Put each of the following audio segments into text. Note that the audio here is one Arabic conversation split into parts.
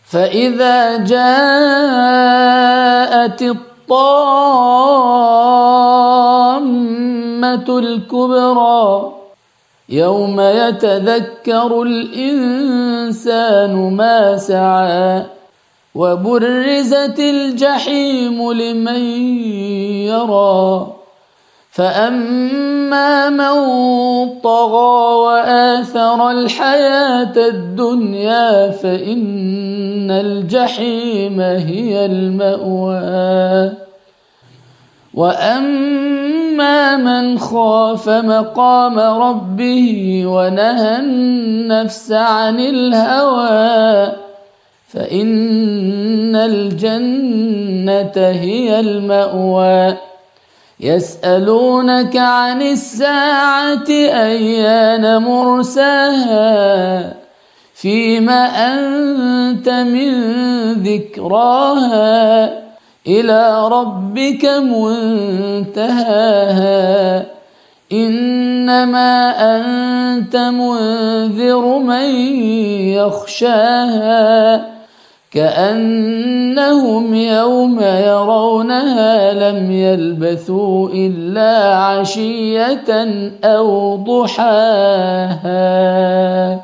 فإذا جاءت الطامة الكبرى يوم يتذكر الإنسان ما سعى وبرزت الجحيم لمن يرى فأما من طغى وآثر الحياة الدنيا فإن الجحيم هي المأوى وأما من خاف مقام ربه ونهى النفس عن الهوى فإن الجنة هي المأوى يسألونك عن الساعة أيان مرساها فيما أنت من ذكراها إلى ربك منتهاها إنما أنت منذر من يخشاها كأنهم يوم يرونها لم يلبثوا إلا عشية أو ضحاها.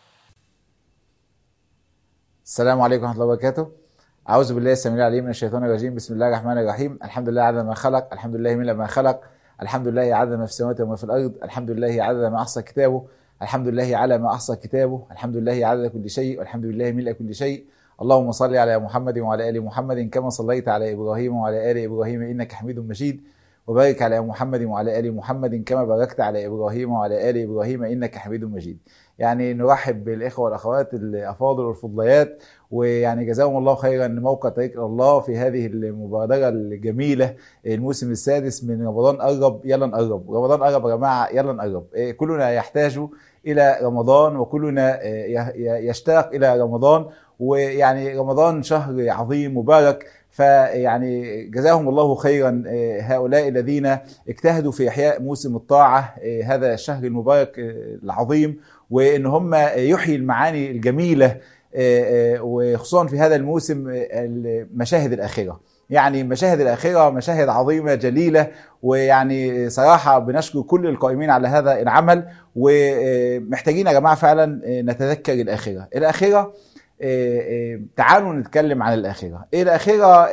السلام عليكم ورحمة الله وبركاته. أعوذ بالله السميع العليم من الشيطان الرجيم. بسم الله الرحمن الرحيم. الحمد لله عدد ما خلق، الحمد لله ملء ما خلق، الحمد لله عدد ما في السماوات وما في الأرض، الحمد لله عدد ما أحصى كتابه، الحمد لله على ما أحصى كتابه، الحمد لله عدد كل شيء، والحمد لله ملء كل شيء. اللهم صل على محمد وعلى آل محمد كما صليت على إبراهيم وعلى آل إبراهيم إنك حميد مجيد، وبارك على محمد وعلى آل محمد كما باركت على إبراهيم وعلى آل إبراهيم إنك حميد مجيد. يعني نرحب بالإخوة والأخوات الأفاضل والفضليات، ويعني جزاهم الله خيرا موقع طريق إلى الله في هذه المبادرة الجميلة. الموسم السادس من رمضان قرب، يلا نقرب. رمضان قرب يا جماعة، يلا نقرب. كلنا يحتاج إلى رمضان وكلنا يشتاق إلى رمضان، ويعني رمضان شهر عظيم مبارك، فيعني جزاهم الله خيرا هؤلاء الذين اجتهدوا في إحياء موسم الطاعة هذا الشهر المبارك العظيم، وإن هم يحيي المعاني الجميلة وخصوصا في هذا الموسم مشاهد الآخرة. يعني مشاهد الآخرة مشاهد عظيمة جليلة، ويعني صراحة بنشكر كل القائمين على هذا العمل، ومحتاجين يا جماعة فعلا نتذكر الآخرة. تعالوا نتكلم عن الآخرة. الآخرة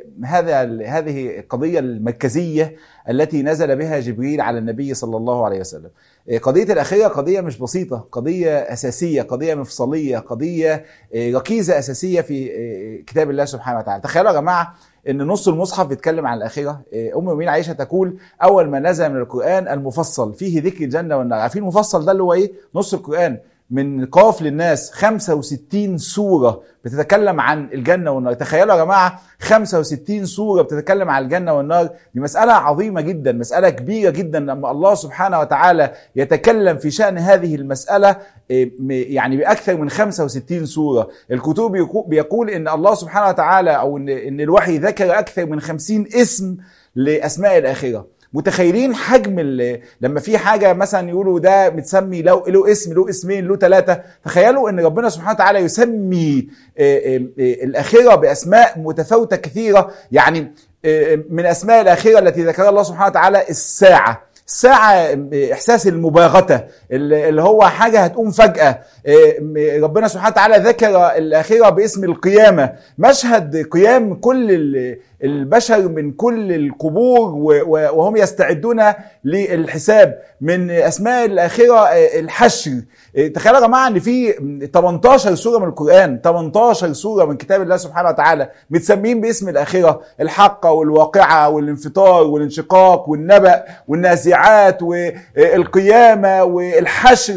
هذه القضية المركزية التي نزل بها جبريل على النبي صلى الله عليه وسلم. قضية الآخرة قضية مش بسيطة، قضية أساسية، قضية مفصلية، قضية ركيزة أساسية في كتاب الله سبحانه وتعالى. تخيلوا يا جماعة إن نص المصحف بيتكلم عن الآخرة. أم المؤمنين عائشة تقول أول ما نزل من القرآن المفصل فيه ذكر الجنة والنار. عارفين المفصل ده اللي هو إيه؟ نص القرآن من قاف للناس 65 سورة بتتكلم عن الجنة والنار. تخيلوا يا جماعة 65 سورة بتتكلم عن الجنة والنار، دي مسألة عظيمة جدا، مسألة كبيرة جدا. لما الله سبحانه وتعالى يتكلم في شأن هذه المسألة يعني بأكثر من 65 سورة. الكتب بيقول إن الله سبحانه وتعالى أو إن الوحي ذكر أكثر من 50 اسم لأسماء الآخرة. متخيلين حجم لما في حاجة مثلا يقولوا ده متسمي له اسم، له اسمين، له 3. تخيلوا ان ربنا سبحانه وتعالى يسمي الآخرة بأسماء متفاوتة كثيرة. يعني من أسماء الآخرة التي ذكرها الله سبحانه وتعالى الساعة. إحساس المباغتة اللي هو حاجة هتقوم فجأة. ربنا سبحانه وتعالى ذكر الآخرة باسم القيامة، مشهد قيام كل البشر من كل القبور وهم يستعدون للحساب. من أسماء الآخرة الحشر. تخيلوا يا جماعة ان في 18 سورة من القرآن، 18 سورة من كتاب الله سبحانه وتعالى متسمين باسم الآخرة: الحقة والواقعة والانفطار والانشقاق والنبأ والنازعات والقيامة والحشر.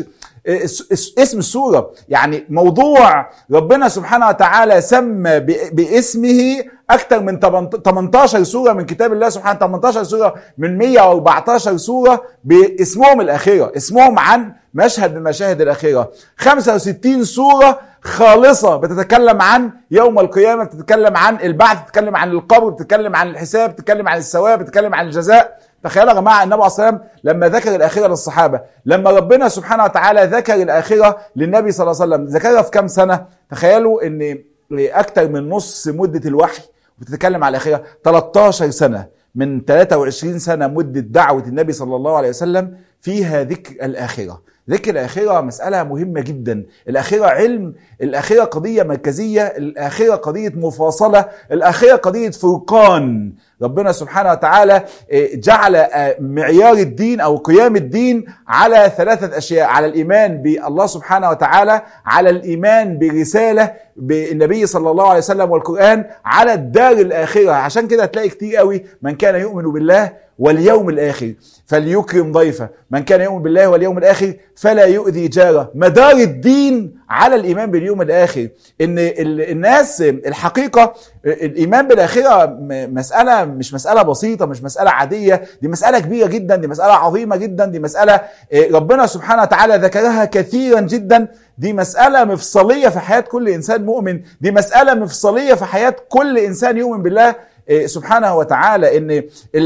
اسم السورة يعني موضوع ربنا سبحانه وتعالى سمى باسمه أكثر من 18 سورة من كتاب الله سبحانه، 18 سورة من 114 سورة باسمهم الآخرة، اسمهم عن مشهد من مشاهد الآخرة. 65 سورة خالصة بتتكلم عن يوم القيامة، بتتكلم عن البعث، بتتكلم عن القبر، بتتكلم عن الحساب، بتتكلم عن الثواب، بتتكلم عن الجزاء. تخيلوا يا جماعة النبي عليه الصلاة والسلام لما ذكر الآخرة للصحابة، لما ربنا سبحانه وتعالى ذكر الآخرة للنبي صلى الله عليه وسلم، ذكرها في كم سنة؟ تخيلوا ان اكتر من نص مدة الوحي بتتكلم على الآخرة. 13 سنة من 23 سنة مدة دعوة النبي صلى الله عليه وسلم فيها ذكر الآخرة. ذكر الآخرة مسألة مهمة جدا. الآخرة علم، الآخرة قضية مركزية، الآخرة قضية مفاصلة، الآخرة قضية فرقان. ربنا سبحانه وتعالى جعل معيار الدين أو قيام الدين على 3 أشياء: على الإيمان بالله سبحانه وتعالى، على الإيمان برسالة بالنبي صلى الله عليه وسلم والقرآن، على الدار الآخرة. عشان كده تلاقي كتير قوي من كان يؤمن بالله واليوم الآخر فليكرم ضيفه، من كان يؤمن بالله واليوم الآخر فلا يؤذي جاره. مدار الدين على الإيمان باليوم الآخر. إن الناس الحقيقة الإيمان بالآخرة مسألة مش مسألة بسيطة، مش مسألة عادية، دي مسألة كبيرة جدا، دي مسألة عظيمة جدا، دي مسألة ربنا سبحانه وتعالى ذكرها كثيرا جدا. دي مسألة مفصلية في حياة كل إنسان مؤمن، دي مسألة مفصلية في حياة كل إنسان يؤمن بالله سبحانه وتعالى. إن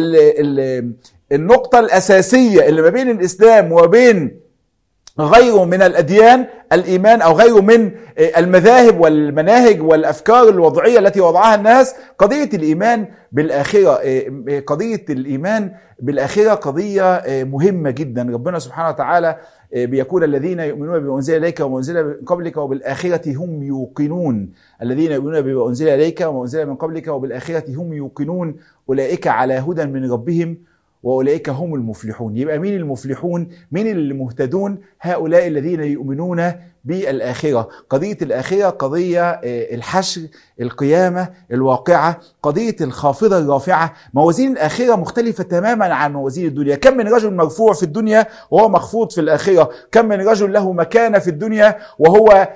النقطة الأساسية اللي ما بين الإسلام وبين غيره من الأديان الإيمان، أو غيره من المذاهب والمناهج والأفكار الوضعية التي وضعها الناس، قضية الإيمان بالآخرة. قضية الإيمان بالآخرة قضية مهمة جدا. ربنا سبحانه وتعالى بيقول: الذين يؤمنون بما أنزل إليك وما أنزل من قبلك وبالآخرة هم يوقنون. الذين يؤمنون بما أنزل إليك وما أنزل من قبلك وبالآخرة هم يوقنون أولئك على هدى من ربهم وأولئك هم المفلحون. يبقى مين المفلحون؟ مين المهتدون؟ هؤلاء الذين يؤمنون بالآخرة. قضية الآخرة قضية الحشر، القيامة، الواقعة، قضية الخافضة الرافعة. موازين الآخرة مختلفة تماما عن موازين الدنيا. كم من رجل مرفوع في الدنيا وهو مخفوض في الآخرة، كم من رجل له مكانة في الدنيا وهو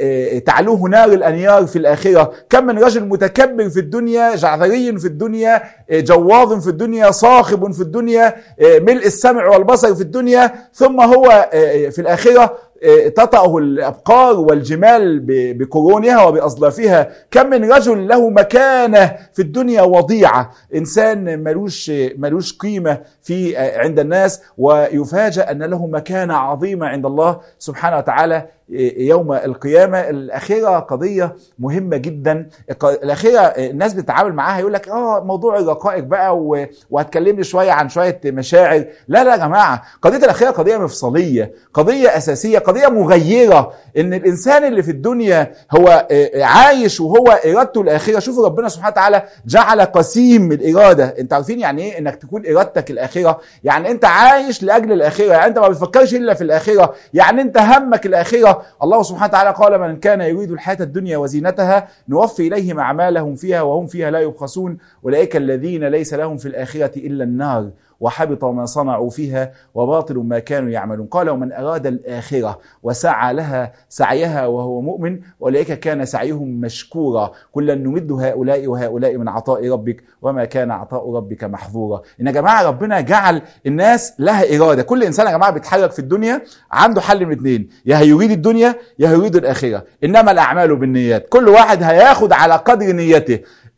تعلوه نار الأنيار في الآخرة، كم من رجل متكبر في الدنيا، جعذري في الدنيا، جواظ في الدنيا، صاخب في الدنيا، ملء السمع والبصر في الدنيا، ثم هو في الآخرة تطأه الأبقار والجمال بقرونها وبأصلافها. كم من رجل له مكانة في الدنيا وضيعة، إنسان ملوش قيمة عند الناس، ويفاجأ أن له مكانة عظيمة عند الله سبحانه وتعالى يوم القيامة. الأخيرة قضية مهمة جدا. الأخيرة الناس بتتعامل معاها يقول لك موضوع الرقائق بقى وهتكلمني شوية عن شوية مشاعر. لا يا جماعة، قضية الأخيرة قضية مفصلية، قضية أساسية، قضية مغيرة. إن الإنسان اللي في الدنيا هو عايش وهو إرادته الآخرة. شوفوا ربنا سبحانه وتعالى جعل قسيم الإرادة. أنت عارفين يعني إيه إنك تكون إرادتك الآخرة؟ يعني أنت عايش لأجل الآخرة، يعني أنت ما بتفكرش إلا في الآخرة، يعني أنت همك الآخرة. الله سبحانه وتعالى قال: من كان يريد الحياة الدنيا وزينتها نوفي إليهم أعمالهم فيها وهم فيها لا يبخسون أولئك الذين ليس لهم في الآخرة إلا النار وحبط ما صنعوا فيها وباطل ما كانوا يعملون. قال: ومن أراد الآخرة وسعى لها سعيها وهو مؤمن أولئك كان سعيهم مشكورا كلا نمد هؤلاء وهؤلاء من عطاء ربك وما كان عطاء ربك محظورا. إن يا جماعة ربنا جعل الناس لها إرادة. كل إنسان يا جماعة بيتحرك في الدنيا عنده حل من 2: يا هيريد الدنيا يا هيريد الآخرة. إنما الأعمال بالنيات، كل واحد هياخد على قدر نيته.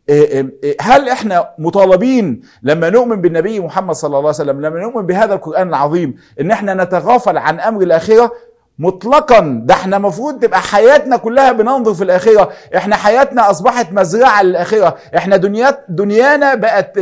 هل احنا مطالبين لما نؤمن بالنبي محمد صلى الله عليه وسلم، لما نؤمن بهذا القرآن العظيم، ان احنا نتغافل عن امر الآخرة؟ مطلقا. ده احنا مفروض تبقى حياتنا كلها بننظر في الآخرة. احنا حياتنا اصبحت مزرعة للآخرة. احنا دنيانا بقت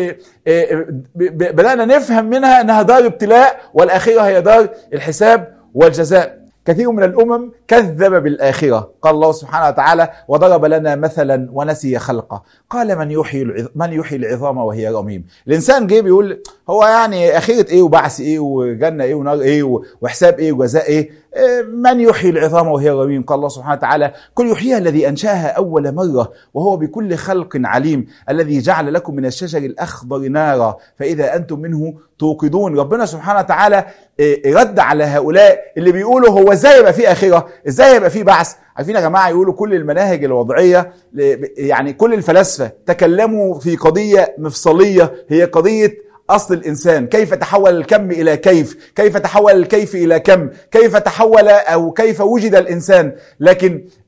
بدأنا نفهم منها انها دار ابتلاء، والآخرة هي دار الحساب والجزاء. كثير من الأمم كذب بالآخرة. قال الله سبحانه وتعالى: وضرب لنا مثلا ونسي خلقه قال من يحيي العظام وهي رميم. الإنسان جاي بيقول هو يعني آخرة إيه وبعث إيه وجنة إيه ونار إيه وحساب إيه وجزاء إيه؟ من يحيي العظام وهي رميم؟ قال الله سبحانه وتعالى: قل يحييها الذي أنشأها أول مرة وهو بكل خلق عليم الذي جعل لكم من الشجر الأخضر نارا فإذا أنتم منه توقدون. ربنا سبحانه وتعالى رد على هؤلاء اللي بيقولوا هو ازاي يبقى في آخرة، ازاي يبقى في بعث. عارفين يا جماعة، يقولوا كل المناهج الوضعية، يعني كل الفلاسفة تكلموا في قضية مفصلية، هي قضية أصل الإنسان. كيف تحول الكم إلى كيف تحول الكيف إلى كم، كيف تحول أو كيف وجد الإنسان. لكن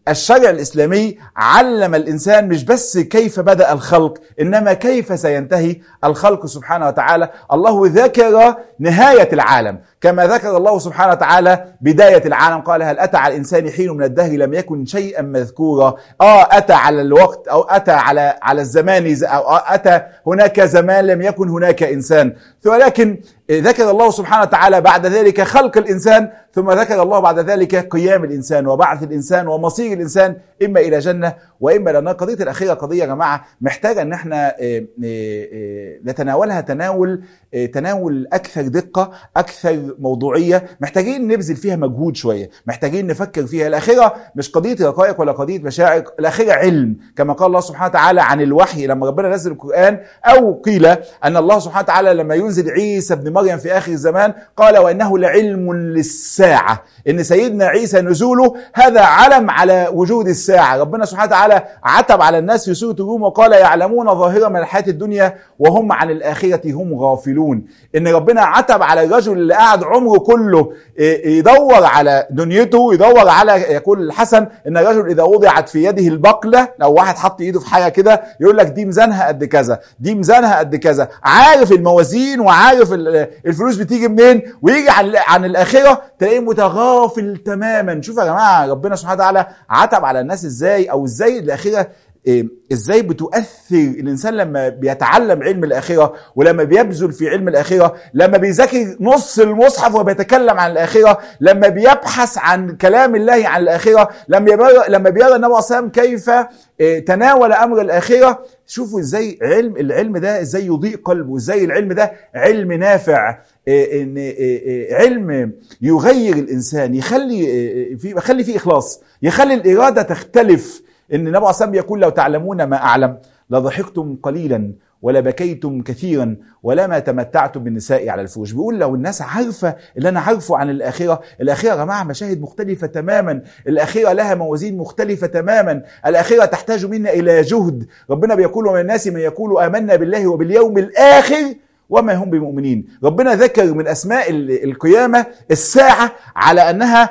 الشرع الإسلامي علم الإنسان مش بس كيف بدأ الخلق، إنما كيف سينتهي الخلق سبحانه وتعالى. الله ذكر نهاية العالم كما ذكر الله سبحانه وتعالى بداية العالم، قال هل أتى على الإنسان حين من الدهر لم يكن شيئا مذكورا. أتى على الوقت، أو أتى على الزمان، أو أتى هناك زمان لم يكن هناك إنسان، ولكن ذكر الله سبحانه وتعالى بعد ذلك خلق الإنسان، ثم ذكر الله بعد ذلك قيام الإنسان وبعث الإنسان ومصير الإنسان إما إلى جنة وإما إلى نار. قضية الأخيرة قضية يا جماعة محتاجة أن احنا نتناولها تناول أكثر دقة، أكثر موضوعية، محتاجين نبذل فيها مجهود شوية، محتاجين نفكر فيها. الأخيرة مش قضية رقائق ولا قضية مشاعر، الأخيرة علم، كما قال الله سبحانه وتعالى عن الوحي لما ربنا نزل القرآن، أو قيل أن الله سبحانه وتعالى لما ينزل عيسى ابن مريم في آخر الزمان قال وإنه لعلم للساعة، إن سيدنا عيسى نزوله هذا علم على وجود الساعة. ربنا سبحانه وتعالى عتب على الناس في سورة الروم وقال يعلمون ظاهرا من الحياة الدنيا وهم عن الآخرة هم غافلون. إن ربنا عتب على الرجل اللي قاعد عمره كله يدور على دنيته، يدور على، يقول الحسن إن الرجل إذا وضعت في يده البقلة، لو واحد حط إيده في حاجة كده يقول لك دي ميزانها قد كذا، دي ميزانها قد كذا، عارف الموازين وعارف الفلوس بتيجي منين، ويجي عن الآخرة تلاقيه متغافل تماما. شوف يا جماعة ربنا سبحانه وتعالى عتب على الناس ازاي، او ازاي الآخرة ازاي بتؤثر الانسان لما بيتعلم علم الآخرة، ولما بيبذل في علم الآخرة، لما بيذاكر نص المصحف وبيتكلم عن الآخرة، لما بيبحث عن كلام الله عن الآخرة، لما بيرى النبي صلى الله عليه وسلم كيف تناول امر الآخرة. شوفوا ازاي العلم ده ازاي يضيء قلبه، ازاي العلم ده علم نافع، علم يغير الانسان، يخلي فيه اخلاص، يخلي الإرادة تختلف. ان النبي صلى الله عليه وسلم يقول لو تعلمون ما اعلم لضحكتم قليلا ولا بكيتم كثيرا ولا ما تمتعتم بالنساء على الفروش. بيقول لو الناس عارفة اللي انا عارفه عن الآخرة يا جماعة مشاهد مختلفة تماما، الآخرة لها موازين مختلفة تماما، الآخرة تحتاج منا الى جهد. ربنا بيقول ومن الناس من يقول آمنا بالله وباليوم الآخر وما هم بمؤمنين. ربنا ذكر من أسماء القيامة الساعة على أنها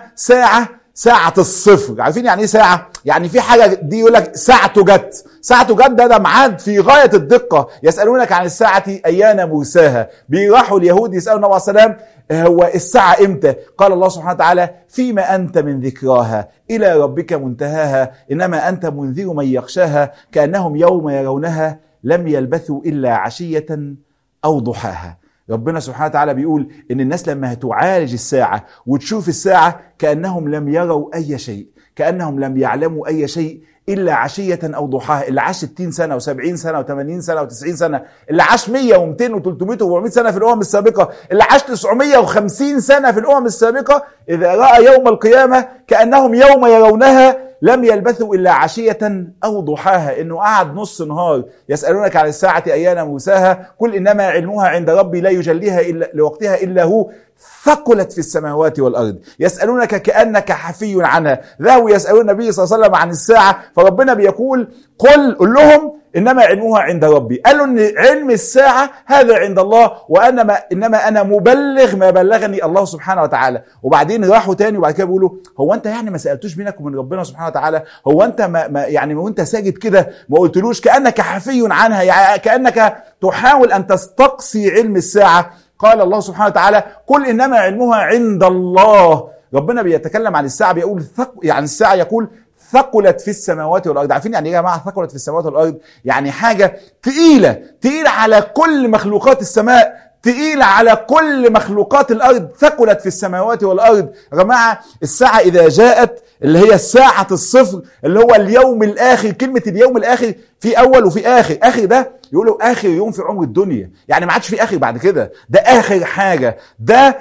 ساعة الصفر. عارفين يعني ايه ساعة؟ يعني في حاجة دي يقول لك ساعته جت، ده ميعاد في غاية الدقة. يسألونك عن الساعة أيان مرساها، بيراحوا اليهود يسألوا النبي عليه السلام هو الساعة امتى؟ قال الله سبحانه وتعالى فيما أنت من ذكراها إلى ربك منتهاها إنما أنت منذر من يخشاها كأنهم يوم يرونها لم يلبثوا إلا عشية أو ضحاها. ربنا سبحانه وتعالى بيقول إن الناس لما هتعالج الساعة وتشوف الساعة كأنهم لم يروا أي شيء، كأنهم لم يعلموا أي شيء إلا عشية أو ضحاها. اللي عاش 60 سنة و70 سنة و80 سنة و90 سنة، اللي عاش 100 و200 و300 و400 سنة في الأمم السابقة، اللي عاش 950 سنة في الأمم السابقة، إذا رأى يوم القيامة كأنهم يوم يرونها لم يلبثوا إلا عشية أو ضحاها. إنه قعد نص نهار يسألونك عن الساعة أيان مرساها قل إنما علمها عند ربي لا يجليها إلا لوقتها إلا هو ثقلت في السماوات والأرض. يسألونك كأنك حفي عنها. ذهبوا يسألون النبي صلى الله عليه وسلم عن الساعة، فربنا بيقول قل لهم إنما علمها عند ربي. قالوا إن علم الساعة هذا عند الله، إنما أنا مبلغ ما بلغني الله سبحانه وتعالى. وبعدين راحوا تاني وبعد كده بيقولوا هو أنت يعني ما سألتوش بينك ومن ربنا سبحانه وتعالى؟ هو أنت يعني وأنت ساجد كده ما قلتلوش كأنك حفي عنها، يعني كأنك تحاول أن تستقصي علم الساعة؟ قال الله سبحانه وتعالى قل إنما علمها عند الله. ربنا بيتكلم عن الساعة بيقول يعني الساعة يقول ثقلت في السماوات والأرض. عارفين يعني ايه يا جماعة ثقلت في السماوات والأرض؟ يعني حاجة تقيلة على كل مخلوقات السماء، تقيلة على كل مخلوقات الأرض. ثقلت في السماوات والأرض. يا جماعة الساعة إذا جاءت اللي هي ساعة الصفر اللي هو اليوم الآخر، كلمة اليوم الآخر في أول وفي آخر. آخر ده يقولوا آخر يوم في عمر الدنيا، يعني ما عادش في آخر بعد كده، ده آخر حاجة، ده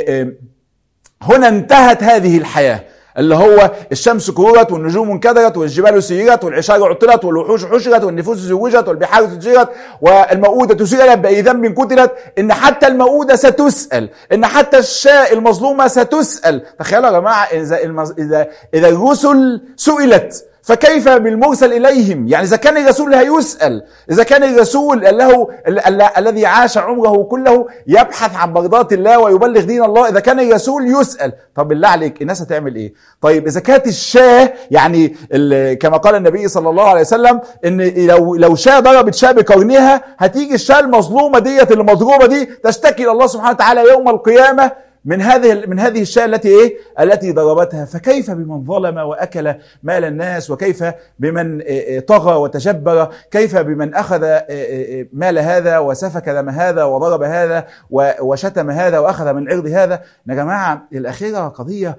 هنا انتهت هذه الحياة اللي هو الشمس كورت والنجوم انكدرت والجبال سيرت والعشار عطلت والوحوش حشرت والنفوس زوجت والبحار سجرت والموءودة سئلت بأي ذنب قتلت. إن حتى الموءودة ستسأل، إن حتى الشاء المظلومة ستسأل. تخيلوا يا جماعة إذا الرسل سئلت فكيف بالمرسل إليهم؟ يعني إذا كان الرسول هيسأل، إذا كان الرسول الذي عاش عمره كله يبحث عن مرضات الله ويبلغ دين الله، إذا كان الرسول يسأل، طب بالله عليك الناس هتعمل إيه؟ طيب إذا كانت الشاة، يعني كما قال النبي صلى الله عليه وسلم إن لو شاة ضربت شاة بقرنها، هتيجي الشاة المظلومة ديت اللي مضروبة دي تشتكي إلى الله سبحانه وتعالى يوم القيامة من هذه الشاة التي ضربتها. فكيف بمن ظلم وأكل مال الناس، وكيف بمن طغى وتجبر، كيف بمن أخذ مال هذا وسفك دم هذا وضرب هذا وشتم هذا وأخذ من عرض هذا. يا جماعة الأخيرة قضية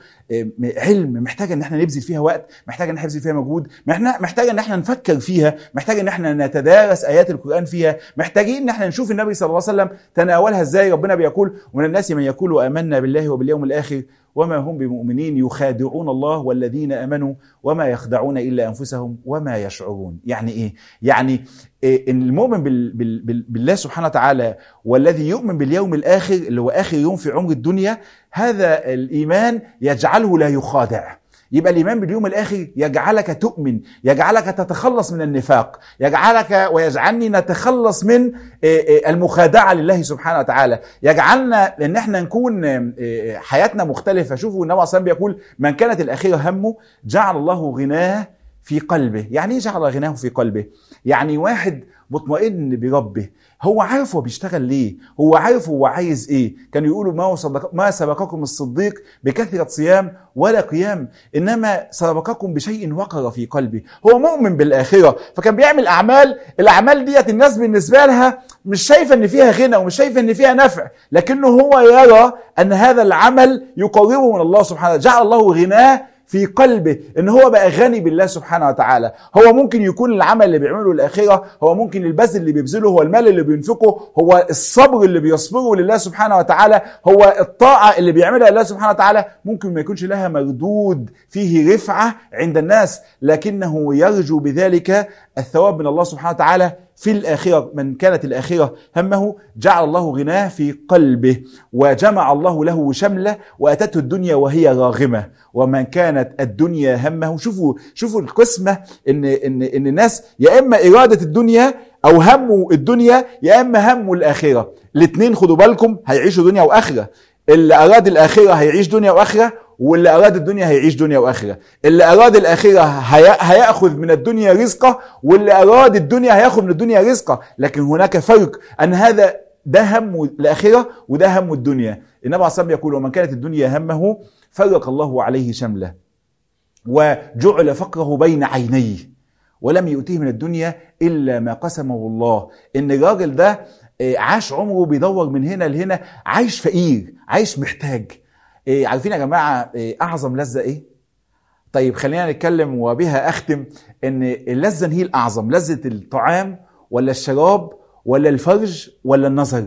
علم، محتاج ان احنا نبذل فيها وقت، محتاج ان احنا نبذل فيها مجهود، محتاج ان احنا نفكر فيها، محتاج ان احنا نتدارس ايات القرآن فيها، محتاجين ان احنا نشوف النبي صلى الله عليه وسلم تناولها ازاي. ربنا بيقول: ومن الناس من يقول آمنا بالله وباليوم الآخر وما هم بمؤمنين يخادعون الله والذين آمنوا وما يخدعون إلا أنفسهم وما يشعرون. يعني إيه؟ يعني المؤمن بالله سبحانه وتعالى والذي يؤمن باليوم الآخر اللي هو آخر يوم في عمر الدنيا، هذا الإيمان يجعله لا يخادع. يبقى الإيمان باليوم الآخر يجعلك تؤمن، يجعلك تتخلص من النفاق، يجعلك ويجعلني نتخلص من المخادعة لله سبحانه وتعالى، يجعلنا ان احنا نكون حياتنا مختلفة. شوفوا النبي صلى الله عليه وسلم بيقول: من كانت الآخرة همه جعل الله غناه في قلبه. يعني ايه جعل غناه في قلبه؟ يعني واحد مطمئن بربه، هو عارف هو بيشتغل ليه، هو عارف هو عايز ايه. كانوا يقولوا: ما سبقكم الصديق بكثرة صيام ولا قيام، انما سبقكم بشيء وقر في قلبه. هو مؤمن بالآخرة، فكان بيعمل الاعمال ديت الناس بالنسبة لها مش شايفة ان فيها غنى ومش شايفة ان فيها نفع، لكنه هو يرى ان هذا العمل يقربه من الله سبحانه وتعالى. جعل الله غناه في قلبه، ان هو بقى غني بالله سبحانه وتعالى. هو ممكن يكون العمل اللي بيعمله الآخرة، هو ممكن البذل اللي بيبذله، هو المال اللي بينفقه، هو الصبر اللي بيصبره لله سبحانه وتعالى، هو الطاعة اللي بيعملها لله سبحانه وتعالى، ممكن ما يكونش لها مردود فيه رفعة عند الناس، لكنه يرجو بذلك الثواب من الله سبحانه وتعالى في الآخرة. من كانت الآخرة همه جعل الله غناه في قلبه وجمع الله له شمله وأتته الدنيا وهي راغمة. ومن كانت الدنيا همه، شوفوا القسمة ان الناس يا اما إرادة الدنيا او همه الدنيا، يا اما همه الآخرة. الاثنين خدوا بالكم هيعيشوا دنيا وآخرة. اللي أراد الآخرة هيعيش دنيا وآخرة، واللي أراد الدنيا هيعيش دنيا وآخرة. اللي أراد الآخرة هيأخذ من الدنيا رزقه، واللي أراد الدنيا هيأخذ من الدنيا رزقه. لكن هناك فرق، أن ده هم الآخرة وده هم الدنيا. النبي عليه الصلاة والسلام يقول: ومن كانت الدنيا همه فرق الله عليه شمله وجعل فقره بين عينيه ولم يؤتيه من الدنيا إلا ما قسمه الله. إن الراجل ده عاش عمره بيدور من هنا لهنا، عايش فقير، عايش محتاج. عارفين يا جماعة أعظم لذة إيه؟ طيب خلينا نتكلم وبها أختم. إن اللذة هي الأعظم، لذة الطعام ولا الشراب ولا الفرج ولا النظر؟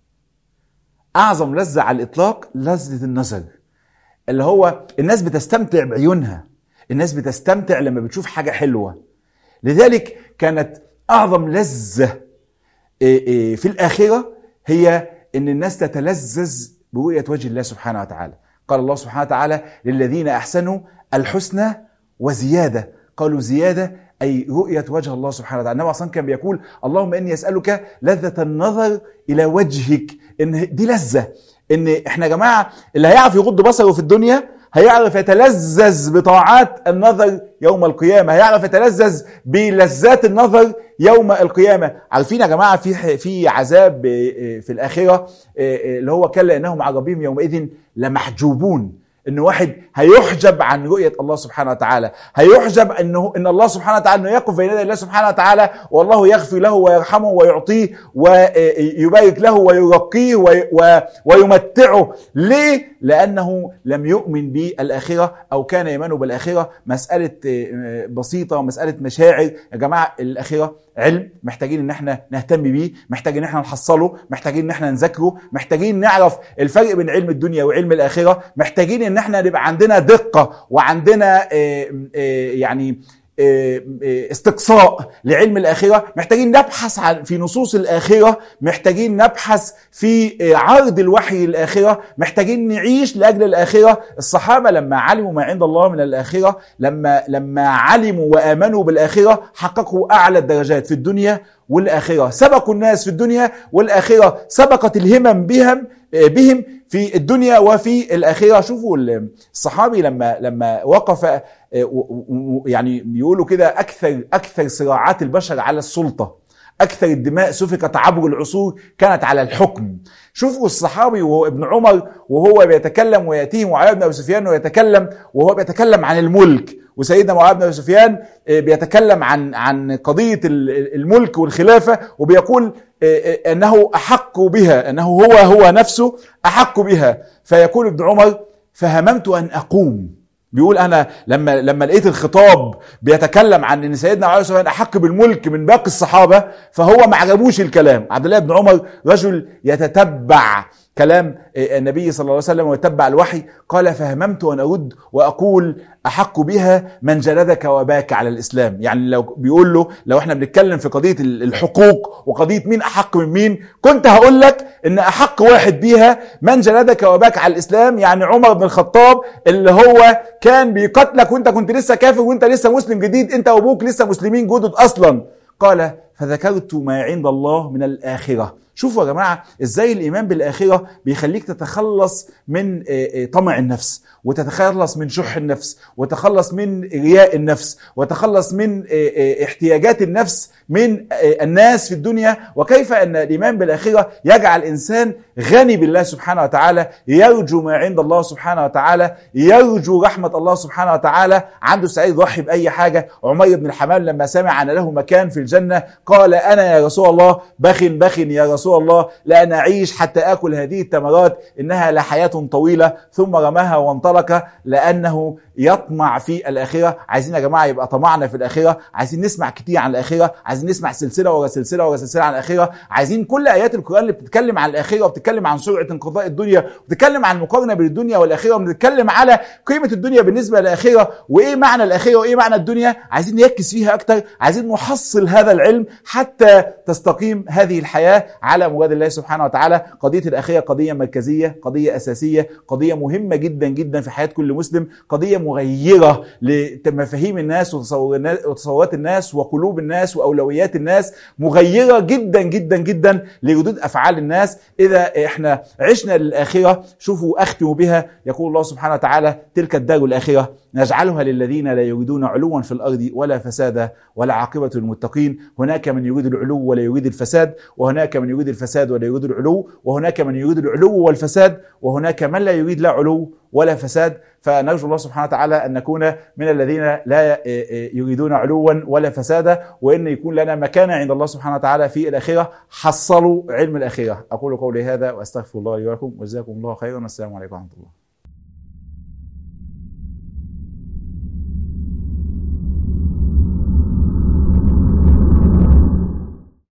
أعظم لذة على الإطلاق لذة النظر، اللي هو الناس بتستمتع بعيونها، الناس بتستمتع لما بتشوف حاجة حلوة. لذلك كانت أعظم لذة في الآخرة هي إن الناس تتلذذ برؤية وجه الله سبحانه وتعالى. قال الله سبحانه وتعالى: للذين أحسنوا الحسنى وزيادة. قالوا زيادة أي رؤية وجه الله سبحانه وتعالى. النبي أصلا كان بيقول: اللهم إني أسألك لذة النظر إلى وجهك. إن دي لذة، إن إحنا يا جماعة اللي هيعرف يغض بصره في الدنيا هيعرف يتلذذ بطاعات النظر يوم القيامة، هيعرف يتلذذ بلذات النظر يوم القيامة. عارفين يا جماعة في عذاب في الآخرة اللي هو كلا إنهم عن ربهم يومئذ لمحجوبون. إن واحد هيحجب عن رؤية الله سبحانه وتعالى، هيحجب إن الله سبحانه وتعالى إنه يقف بين يدي الله سبحانه وتعالى، والله يغفر له ويرحمه ويعطيه ويبارك له ويرقيه ويمتعه. ليه؟ لأنه لم يؤمن بالآخرة أو كان إيمانه بالآخرة مسألة بسيطة ومسألة مشاعر. يا جماعة الآخرة علم محتاجين ان احنا نهتم بيه، محتاجين ان احنا نحصله، محتاجين ان احنا نذاكره، محتاجين نعرف الفرق بين علم الدنيا وعلم الآخرة، محتاجين ان احنا نبقى عندنا دقة وعندنا يعني استقصاء لعلم الآخرة، محتاجين نبحث في نصوص الآخرة، محتاجين نبحث في عرض الوحي الآخرة، محتاجين نعيش لأجل الآخرة. الصحابة لما علموا ما عند الله من الآخرة، لما علموا وآمنوا بالآخرة، حققوا أعلى الدرجات في الدنيا والآخرة، سبقوا الناس في الدنيا والآخرة، سبقت الهمم بهم في الدنيا وفي الآخرة. شوفوا الصحابي لما وقف، يعني بيقولوا كده أكثر صراعات البشر على السلطة، أكثر الدماء سفكت عبر العصور كانت على الحكم. شوفوا الصحابي وهو ابن عمر وهو بيتكلم، ويأتيه معاوية بن أبي سفيان ويتكلم وهو بيتكلم عن الملك، وسيدنا معاوية بن أبي سفيان بيتكلم عن قضية الملك والخلافة، وبيقول أنه أحق بها، أنه هو نفسه أحق بها. فيقول ابن عمر: فهممت أن أقوم. بيقول أنا لما لقيت الخطاب بيتكلم عن أن سيدنا معاوية بن سفيان أحق بالملك من باقي الصحابة، فهو ما عجبوش الكلام. عبد الله بن عمر رجل يتتبع كلام النبي صلى الله عليه وسلم ويتبع الوحي، قال: فهممت أن أرد وأقول: أحق بها من جلدك وباك على الإسلام. يعني لو بيقول له لو احنا بنتكلم في قضية الحقوق وقضية مين أحق من مين، كنت هقول لك إن أحق واحد بيها من جلدك وباك على الإسلام، يعني عمر بن الخطاب اللي هو كان بيقتلك وانت كنت لسه كافر وانت لسه مسلم جديد، انت وابوك لسه مسلمين جدد أصلا. قال: فذكرت ما عند الله من الآخرة. شوفوا يا جماعة ازاي الإيمان بالآخرة بيخليك تتخلص من طمع النفس، وتتخلص من شح النفس، وتتخلص من رياء النفس، وتتخلص من احتياجات النفس من الناس في الدنيا. وكيف أن الإيمان بالآخرة يجعل الإنسان غني بالله سبحانه وتعالى، يرجو ما عند الله سبحانه وتعالى، يرجو رحمة الله سبحانه وتعالى، عنده سعيد يضحي بأي حاجة. عمير بن الحمام لما سمع أن له مكان في الجنة قال: أنا يا رسول الله بخ يا رسول الله، لأن أعيش حتى أكل هذه التمرات، إنها لحياة طويلة. ثم رماها وانطلق، لأنه يطمع في الآخرة. عايزين يا جماعة يبقى طمعنا في الآخرة، عايزين نسمع كتير عن الآخرة، عايزين نسمع سلسلة ورا سلسلة ورا سلسلة عن الآخرة، عايزين كل آيات القرآن اللي بتتكلم عن الآخرة وبتتكلم عن سرعة انقضاء الدنيا وبتتكلم عن المقارنة بين الدنيا والآخرة وبتتكلم على قيمة الدنيا بالنسبة للآخرة وإيه معنى الآخرة وإيه معنى الدنيا، عايزين نركز فيها أكتر، عايزين نحصل هذا العلم حتى تستقيم هذه الحياة على مراد الله سبحانه وتعالى. قضية الآخرة قضية مركزية، قضية أساسية، قضية مهمة جدا جدا في حياة كل مسلم، قضية مغيرة لمفاهيم الناس وتصورات الناس وقلوب الناس وأولويات الناس، مغيرة جدا جدا جدا لردود أفعال الناس. إذا احنا عشنا للآخرة، شوفوا أختم بها، يقول الله سبحانه وتعالى: تلك الدار الآخرة نجعلها للذين لا يريدون علوا في الأرض ولا فسادا ولا عاقبة للمتقين. هناك من يريد العلو ولا يريد الفساد، وهناك من يريد الفساد ولا يريد العلو، وهناك من يريد العلو والفساد، وهناك من لا يريد لا علو ولا فساد. فنرجو الله سبحانه وتعالى أن نكون من الذين لا يريدون علوا ولا فسادا، وإن يكون لنا مكانة عند الله سبحانه وتعالى في الآخرة. حصلوا علم الآخرة. أقول قولي هذا وأستغفر الله لي ولكم، وجزاكم الله خيرا، والسلام عليكم ورحمة الله.